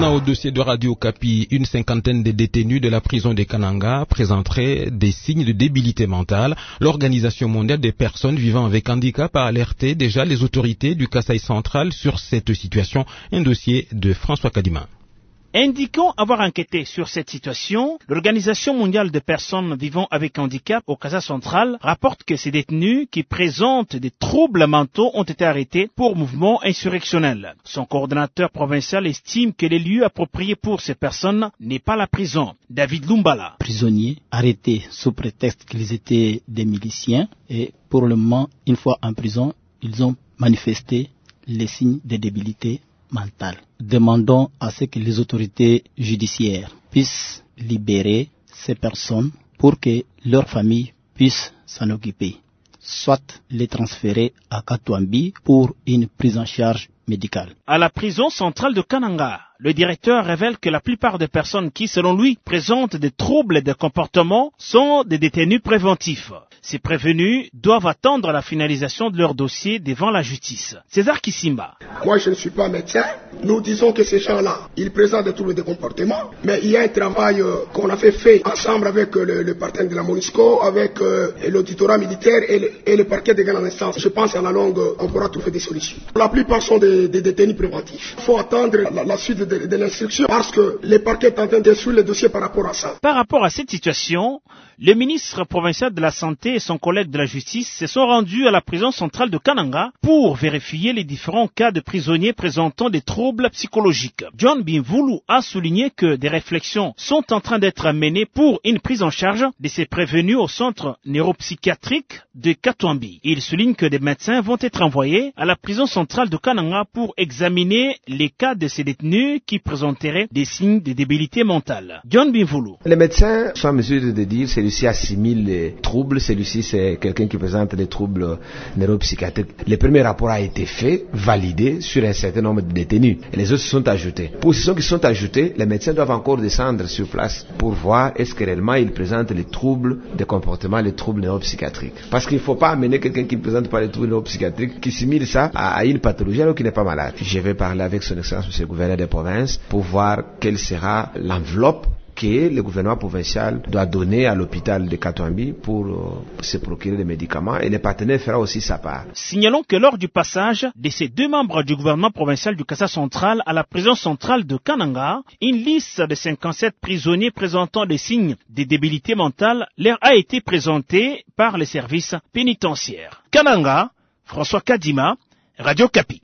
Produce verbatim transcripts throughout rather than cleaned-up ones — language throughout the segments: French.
Revenant au dossier de Radio Okapi, une cinquantaine de détenus de la prison de Kananga présenteraient des signes de débilité mentale. L'Organisation mondiale des personnes vivant avec handicap a alerté déjà les autorités du Kasaï central sur cette situation. Un dossier de François Kadima. Indiquant avoir enquêté sur cette situation, l'Organisation mondiale des personnes vivant avec handicap au Kasaï central rapporte que ces détenus qui présentent des troubles mentaux ont été arrêtés pour mouvement insurrectionnel. Son coordonnateur provincial estime que les lieux appropriés pour ces personnes n'est pas la prison. David Lumbala. Prisonniers arrêtés sous prétexte qu'ils étaient des miliciens et pour le moment, une fois en prison, ils ont manifesté les signes de débilité mentale. Demandons à ce que les autorités judiciaires puissent libérer ces personnes pour que leurs familles puissent s'en occuper, soit les transférer à Katouambi pour une prise en charge médicale. À la prison centrale de Kananga, le directeur révèle que la plupart des personnes qui, selon lui, présentent des troubles de comportement sont des détenus préventifs. Ces prévenus doivent attendre la finalisation de leur dossier devant la justice. César Kissimba. Moi, je ne suis pas médecin. Nous disons que ces gens-là, ils présentent des troubles de comportement, mais il y a un travail euh, qu'on a fait, fait ensemble avec euh, le, le partenaire de la MONUSCO, avec euh, l'auditorat militaire et le, et le parquet de grande instance. Je pense qu'à la longue, on pourra trouver des solutions. La plupart sont des, des détenus préventifs. Il faut attendre la, la suite de, de, de l'instruction parce que les parquets sont en train d'instruire les dossiers par rapport à ça. Par rapport à cette situation, le ministre provincial de la Santé et son collègue de la Justice se sont rendus à la prison centrale de Kananga pour vérifier les différents cas de prisonniers présentant des troubles psychologiques. John Binvoulou a souligné que des réflexions sont en train d'être menées pour une prise en charge de ces prévenus au centre neuropsychiatrique de Katouambi. Il souligne que des médecins vont être envoyés à la prison centrale de Kananga pour examiner les cas de ces détenus qui présenteraient des signes de débilité mentale. John Binvoulou. Les médecins sont en mesure de dire celui-ci assimile les troubles, celui-ci c'est quelqu'un qui présente des troubles neuropsychiatriques. Le premier rapport a été fait, validé sur un certain nombre de détenus. Et les autres se sont ajoutés. Pour ceux qui sont ajoutés, les médecins doivent encore descendre sur place pour voir est-ce que réellement ils présentent les troubles de comportement, les troubles neuropsychiatriques. Parce qu'il ne faut pas amener quelqu'un qui ne présente pas les troubles neuropsychiatriques, qui simile ça à, à une pathologie alors qu'il n'est pas malade. Je vais parler avec son excellence, monsieur le gouverneur des provinces, pour voir quelle sera l'enveloppe que le gouvernement provincial doit donner à l'hôpital de Katouambi pour euh, se procurer des médicaments et le partenaire fera aussi sa part. Signalons que lors du passage de ces deux membres du gouvernement provincial du Kasaï central à la prison centrale de Kananga, une liste de cinquante-sept prisonniers présentant des signes de débilité mentale leur a été présentée par les services pénitentiaires. Kananga, François Kadima, Radio Okapi.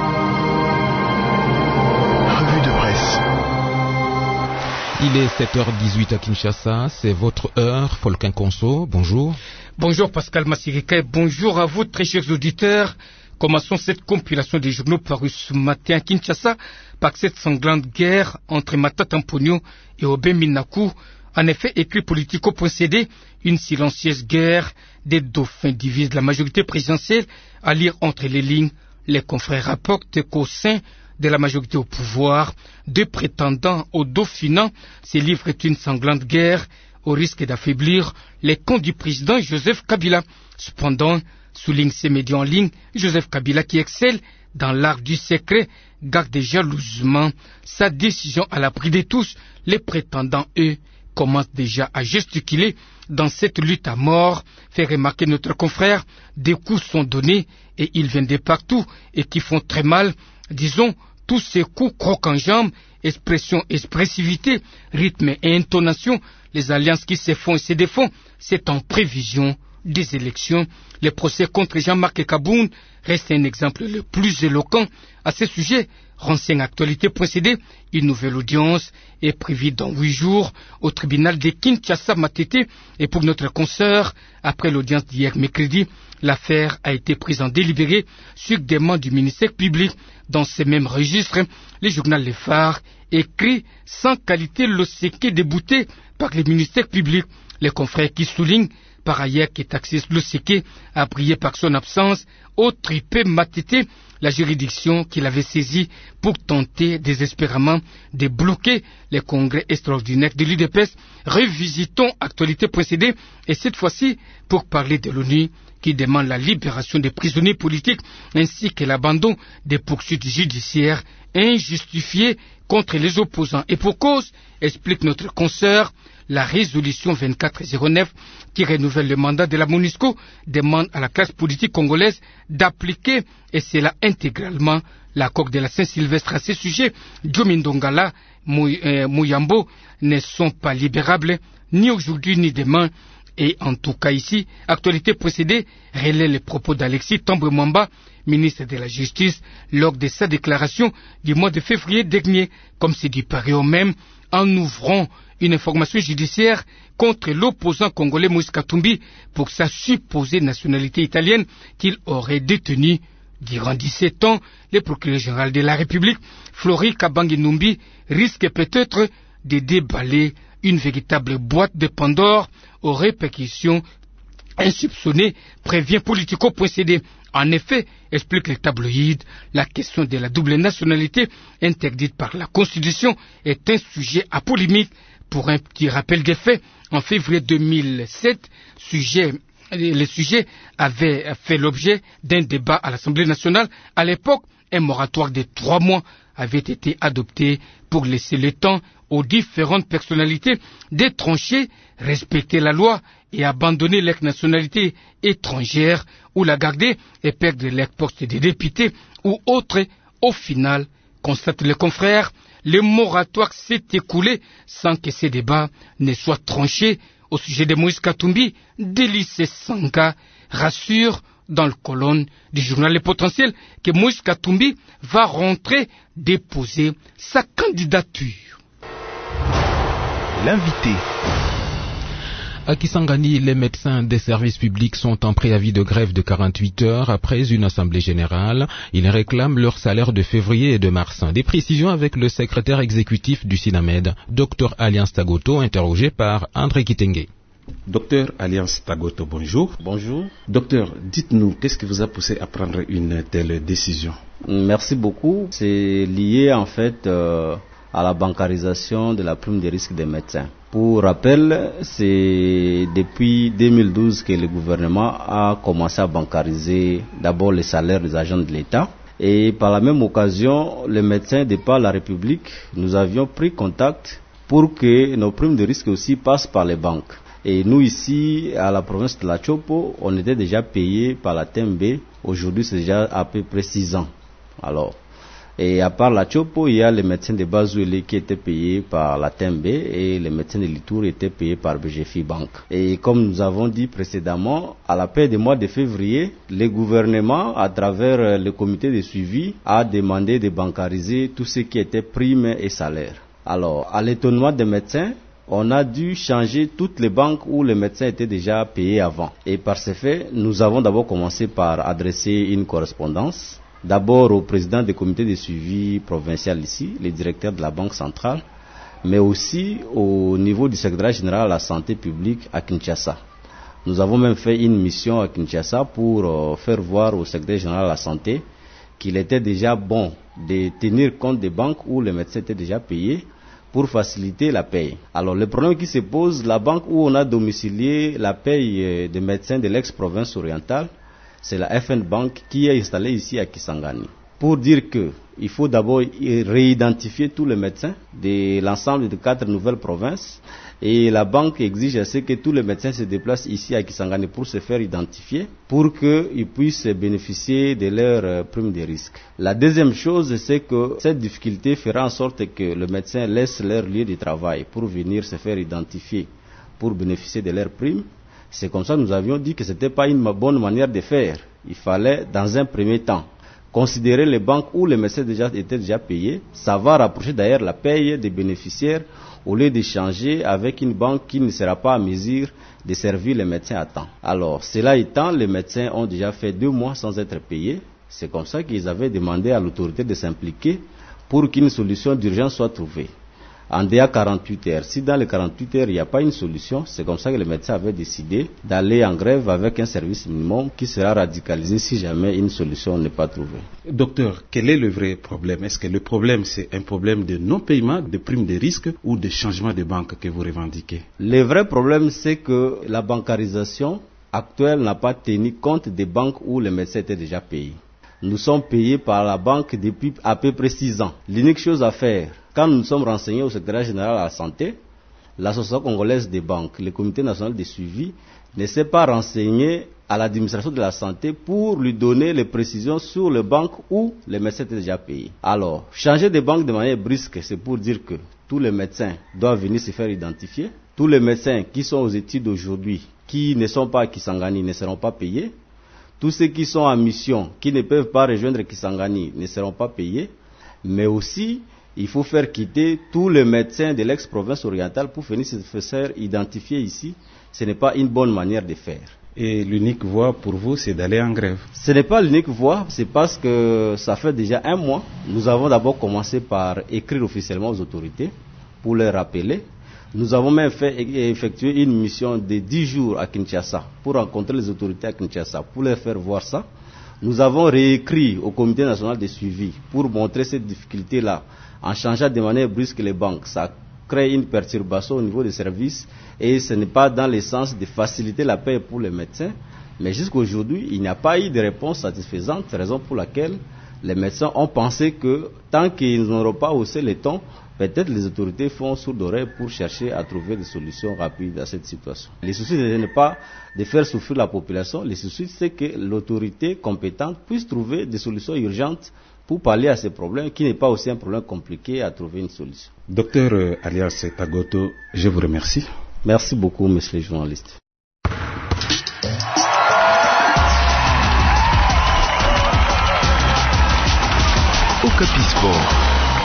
Il est sept heures dix-huit à Kinshasa, c'est votre heure, Folkin Konso, bonjour. Bonjour Pascal Massirika, bonjour à vous très chers auditeurs. Commençons cette compilation des journaux parus ce matin à Kinshasa par cette sanglante guerre entre Matata Mponyo et Obé Minaku. En effet, écrit Politico.cd, une silencieuse guerre des dauphins divisent la majorité présidentielle. À lire entre les lignes, les confrères rapportent qu'au sein de la majorité au pouvoir, deux prétendants au dauphinat se livrent une sanglante guerre au risque d'affaiblir les comptes du président Joseph Kabila. Cependant, souligne ces médias en ligne, Joseph Kabila qui excelle dans l'art du secret garde jalousement sa décision à l'abri de tous. Les prétendants, eux, commencent déjà à gesticuler dans cette lutte à mort. Fait remarquer notre confrère, des coups sont donnés et ils viennent de partout et qui font très mal. Disons, tous ces coups croquent en jambes, expression, expressivité, rythme et intonation, les alliances qui se font et se défont, c'est en prévision des élections. Le procès contre Jean-Marc Kaboun reste un exemple le plus éloquent. À ce sujet, renseigne Actualité.cd, une nouvelle audience est prévue dans huit jours au tribunal de Kinshasa Matete. Et pour notre consoeur, après l'audience d'hier mercredi, l'affaire a été prise en délibéré sur demande du ministère public. Dans ces mêmes registres, le journal Le Phare écrit sans qualité l'Osséké débouté par le ministère public. Les confrères qui soulignent par ailleurs que Taxis Losséké a brillé par son absence au tripé Matete, la juridiction qu'il avait saisie pour tenter désespérément de bloquer les congrès extraordinaires de l'U D P S. Revisitons Actualité.cd et cette fois-ci pour parler de l'ONU qui demande la libération des prisonniers politiques ainsi que l'abandon des poursuites judiciaires injustifiées contre les opposants. Et pour cause, explique notre consoeur, la résolution vingt-quatre zéro neuf qui renouvelle le mandat de la MONUSCO demande à la classe politique congolaise d'appliquer, et c'est là intégralement, l'accord de la Saint-Sylvestre. À ce sujet, Djomindongala, Mouyambo ne sont pas libérables ni aujourd'hui ni demain. Et en tout cas ici, actualité précédée relaie les propos d'Alexis Tambwe Mwamba, ministre de la Justice, lors de sa déclaration du mois de février dernier, comme c'est dit par eux même, en ouvrant une information judiciaire contre l'opposant congolais Moïse Katumbi pour sa supposée nationalité italienne qu'il aurait détenue durant dix-sept ans. Le procureur général de la République, Flori Kabange Numbi, risque peut-être de déballer une véritable boîte de Pandore aux répercussions insoupçonnées, prévient Politico.cd. En effet, explique les tabloïds, la question de la double nationalité interdite par la Constitution est un sujet à polémique. Pour un petit rappel des faits, en février deux mille sept, sujet, le sujet avait fait l'objet d'un débat à l'Assemblée nationale. À l'époque, un moratoire de trois mois avait été adopté pour laisser le temps aux différentes personnalités de trancher, respecter la loi et abandonner leur nationalité étrangère ou la garder et perdre leur poste de député ou autre. Au final, constate le confrère, le moratoire s'est écoulé sans que ces débats ne soient tranchés. Au sujet de Moïse Katumbi, Délice Sanga rassure dans le colonne du journal Le Potentiel que Moïse Katumbi va rentrer déposer sa candidature. L'invité. À Kisangani, les médecins des services publics sont en préavis de grève de quarante-huit heures après une assemblée générale. Ils réclament leur salaire de février et de mars. Des précisions avec le secrétaire exécutif du SINAMED, Docteur Alliance Tagoto, interrogé par André Kitenge. Docteur Alliance Tagoto, bonjour. Bonjour. Docteur, dites-nous, qu'est-ce qui vous a poussé à prendre une telle décision? Merci beaucoup. C'est lié en fait euh, à la bancarisation de la prime de risque des médecins. Pour rappel, c'est depuis deux mille douze que le gouvernement a commencé à bancariser d'abord les salaires des agents de l'État. Et par la même occasion, les médecins de par la République, nous avions pris contact pour que nos primes de risque aussi passent par les banques. Et nous ici, à la province de la Chopo, on était déjà payés par la T M B. Aujourd'hui, c'est déjà à peu près six ans. Alors, et à part la Chopo, il y a les médecins de Bazouélé qui étaient payés par la T M B et les médecins de Litour étaient payés par B G F I Bank. Et comme nous avons dit précédemment, à la paix du mois de février, le gouvernement, à travers le comité de suivi, a demandé de bancariser tout ce qui était primes et salaires. Alors, à l'étonnement des médecins, on a dû changer toutes les banques où les médecins étaient déjà payés avant. Et par ce fait, nous avons d'abord commencé par adresser une correspondance. D'abord au président du comité de suivi provincial ici, le directeur de la Banque centrale, mais aussi au niveau du secrétaire général à la santé publique à Kinshasa. Nous avons même fait une mission à Kinshasa pour euh, faire voir au secrétaire général à la santé qu'il était déjà bon de tenir compte des banques où les médecins étaient déjà payés pour faciliter la paye. Alors le problème qui se pose, la banque où on a domicilié la paye des médecins de l'ex-province orientale, c'est la F N Bank qui est installée ici à Kisangani. Pour dire que il faut d'abord réidentifier tous les médecins de l'ensemble de quatre nouvelles provinces et la banque exige à ce que tous les médecins se déplacent ici à Kisangani pour se faire identifier, pour qu'ils puissent bénéficier de leur prime de risque. La deuxième chose, c'est que cette difficulté fera en sorte que le médecin laisse leur lieu de travail pour venir se faire identifier, pour bénéficier de leur prime. C'est comme ça que nous avions dit que ce n'était pas une bonne manière de faire. Il fallait, dans un premier temps, considérer les banques où les médecins déjà, étaient déjà payés. Ça va rapprocher d'ailleurs la paye des bénéficiaires au lieu d'échanger avec une banque qui ne sera pas à mesure de servir les médecins à temps. Alors, cela étant, les médecins ont déjà fait deux mois sans être payés. C'est comme ça qu'ils avaient demandé à l'autorité de s'impliquer pour qu'une solution d'urgence soit trouvée. En dehors de quarante-huit heures. Si dans les quarante-huit heures, il n'y a pas une solution, c'est comme ça que les médecins avaient décidé d'aller en grève avec un service minimum qui sera radicalisé si jamais une solution n'est pas trouvée. Docteur, quel est le vrai problème? Est-ce que le problème, c'est un problème de non-paiement, de primes de risque ou de changement de banque que vous revendiquez? Le vrai problème, c'est que la bancarisation actuelle n'a pas tenu compte des banques où les médecins étaient déjà payés. Nous sommes payés par la banque depuis à peu près six ans. L'unique chose à faire, quand nous nous sommes renseignés au secrétariat général à la santé, l'Association congolaise des banques, le comité national de suivi, ne s'est pas renseigné à l'administration de la santé pour lui donner les précisions sur les banques où les médecins étaient déjà payés. Alors, changer de banque de manière brusque, c'est pour dire que tous les médecins doivent venir se faire identifier. Tous les médecins qui sont aux études aujourd'hui, qui ne sont pas à Kisangani, ne seront pas payés. Tous ceux qui sont en mission, qui ne peuvent pas rejoindre Kisangani, ne seront pas payés. Mais aussi, il faut faire quitter tous les médecins de l'ex-province orientale pour venir se faire identifier ici. Ce n'est pas une bonne manière de faire. Et l'unique voie pour vous, c'est d'aller en grève? Ce n'est pas l'unique voie, c'est parce que ça fait déjà un mois. Nous avons d'abord commencé par écrire officiellement aux autorités pour les rappeler. Nous avons même fait effectuer une mission de dix jours à Kinshasa pour rencontrer les autorités à Kinshasa, pour leur faire voir ça. Nous avons réécrit au comité national de suivi pour montrer cette difficulté-là en changeant de manière brusque les banques. Ça crée une perturbation au niveau des services et ce n'est pas dans le sens de faciliter la paix pour les médecins. Mais jusqu'à aujourd'hui, il n'y a pas eu de réponse satisfaisante, raison pour laquelle les médecins ont pensé que tant qu'ils n'auront pas haussé les tons, peut-être les autorités font sourde oreille pour chercher à trouver des solutions rapides à cette situation. Le souci n'est pas de faire souffrir la population, le souci c'est que l'autorité compétente puisse trouver des solutions urgentes pour pallier à ces problèmes, qui n'est pas aussi un problème compliqué à trouver une solution. Docteur euh, Alias Tagoto, je vous remercie. Merci beaucoup, monsieur le journaliste. Okapi Sport.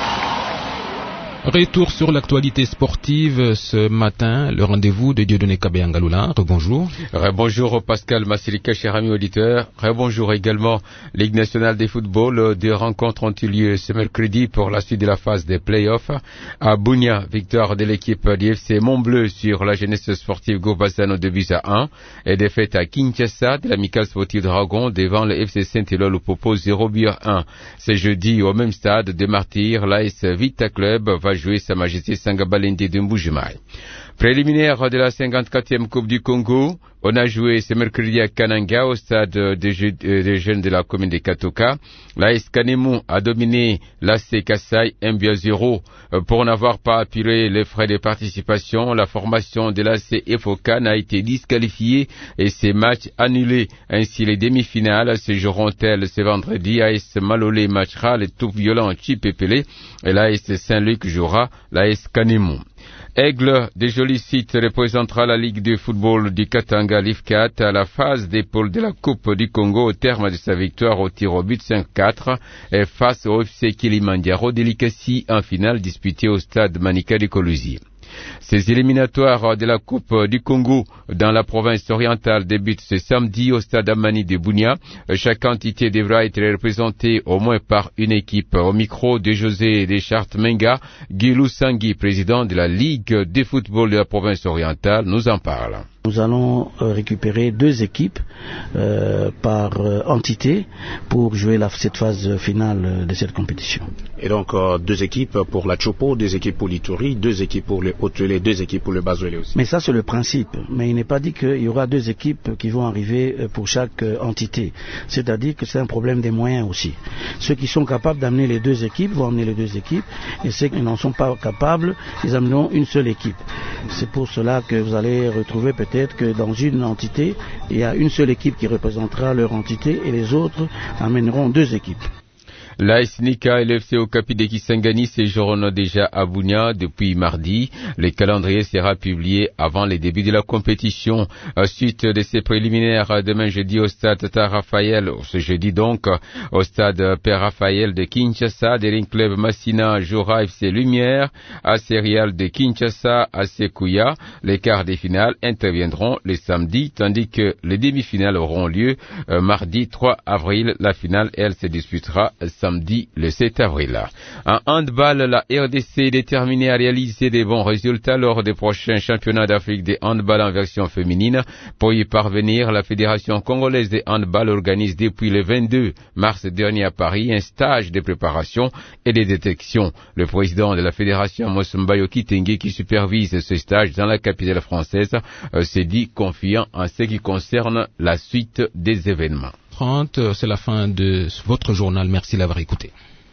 Retour sur l'actualité sportive ce matin, le rendez-vous de Dieudonné Kabeyangalula. Rebonjour. Rebonjour Pascal Massilika, cher ami auditeur. Rebonjour également Ligue nationale de football. Deux rencontres ont eu lieu ce mercredi pour la suite de la phase des play-offs. À Bunia, victoire de l'équipe du F C Montbleu sur la jeunesse sportive Gourbazano de buts à un. Et défaite à Kinshasa de l'Amical Sportive Dragon devant le F C Saint-Éloi Lupopo zéro but à un. C'est jeudi au même stade de Martyrs, l'A S Vita Club va jouer Sa Majesté Sangabalende de Mbujimaï. Préliminaire de la cinquante-quatrième Coupe du Congo, on a joué ce mercredi à Kananga au stade des jeunes de la commune de Katoka. L'A S Kanemu a dominé l'A C Kassai un but à zéro. Pour n'avoir pas appuré les frais de participation, la formation de l'A C Efokan a été disqualifiée et ses matchs annulés. Ainsi, les demi-finales se joueront-elles ce vendredi. A S Malolé matchera le tout violent Chipepele et l'A S Saint-Luc jouera l'A S Kanemu. Aigle des jolis sites représentera la Ligue de football du Katanga L I F quatre à la phase des poules de la Coupe du Congo au terme de sa victoire au tir au but cinq quatre et face au F C Kilimanjaro Delicacy en finale disputée au stade Manika de Koluzi. Ces éliminatoires de la Coupe du Congo dans la province orientale débutent ce samedi au stade Amani de Bunia. Chaque entité devra être représentée au moins par une équipe. Au micro de José Deschartes Menga, Guilou Sangui, président de la Ligue de football de la province orientale, nous en parle. Nous allons récupérer deux équipes euh, par euh, entité pour jouer la, cette phase finale de cette compétition. Et donc euh, deux équipes pour la Chopo, deux équipes pour l'Ituri, deux équipes pour le Haut-Télé, deux équipes pour le Bas-Ouélé aussi. Mais ça c'est le principe. Mais il n'est pas dit qu'il y aura deux équipes qui vont arriver pour chaque euh, entité. C'est-à-dire que c'est un problème des moyens aussi. Ceux qui sont capables d'amener les deux équipes vont amener les deux équipes, et ceux qui n'en sont pas capables, ils amèneront une seule équipe. C'est pour cela que vous allez retrouver peut-être Peut-être que dans une entité, il y a une seule équipe qui représentera leur entité et les autres amèneront deux équipes. L'A S Nika et le F C Okapi de Kisangani séjournent déjà à Bunia depuis mardi. Le calendrier sera publié avant les débuts de la compétition. Suite de ces préliminaires, demain jeudi au stade Tata Raphaël, ce jeudi donc, au stade Père Raphaël de Kinshasa, Dering Club Massina jouera F C Lumière, A C Real de Kinshasa, A C Kouya. Les quarts des finales interviendront le samedi, tandis que les demi-finales auront lieu euh, mardi trois avril. La finale, elle, se disputera samedi le sept avril. En handball, la R D C est déterminée à réaliser des bons résultats lors des prochains championnats d'Afrique de handball en version féminine. Pour y parvenir, la Fédération congolaise de handball organise depuis le vingt-deux mars dernier à Paris un stage de préparation et de détection. Le président de la Fédération, Mosumbayo Kitenge, qui supervise ce stage dans la capitale française, euh, s'est dit confiant en ce qui concerne la suite des événements. trente, c'est la fin de votre journal. Merci d'avoir écouté.